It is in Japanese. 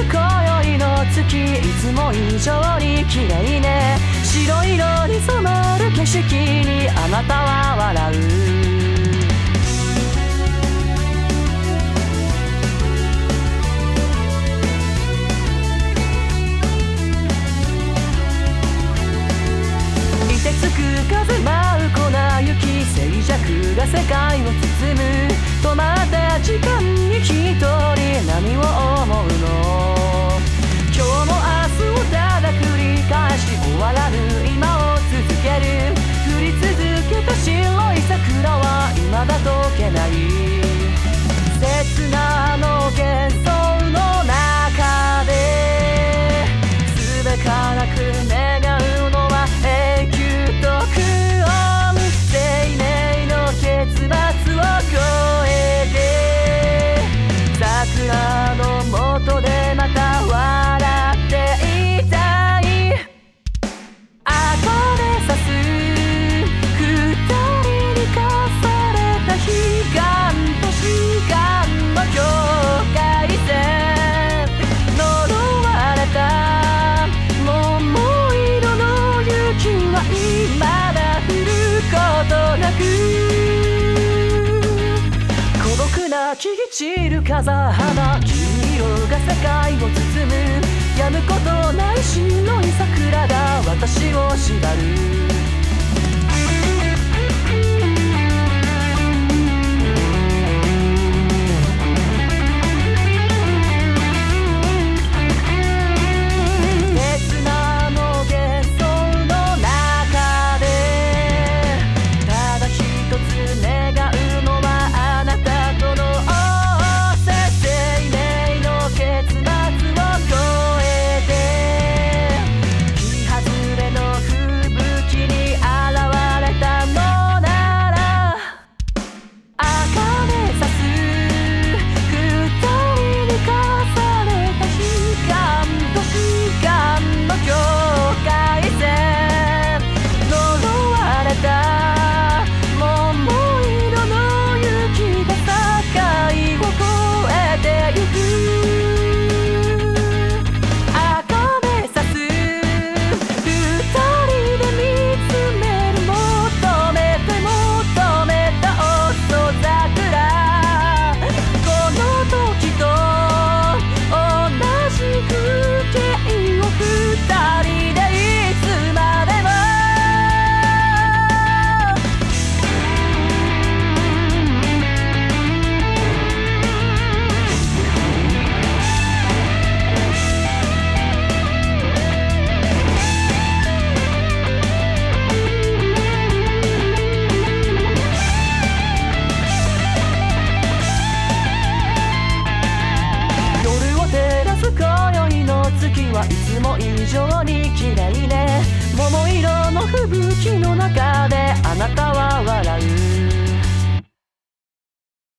今宵の月いつも以上に綺麗ね。白色に染まる景色にあなたは笑う。凍てつく風舞う粉雪、静寂が世界を包む。止まった時間に一人何を思うの。今日も明日をただ繰り返し終わらぬ今を続ける。降り続けた白い桜は未だ溶けない。切なの幻想の中ですべからく願うのは永久と不穏。生命の結末を超えて桜の下でまた笑っていたい。後でさす二人に課された悲願と時間の境界線。呪われた桃色の雪は未だ降ることなく。孤独なちぎ散る風花、金色が世界を包む。止むことない白い桜が私を縛る。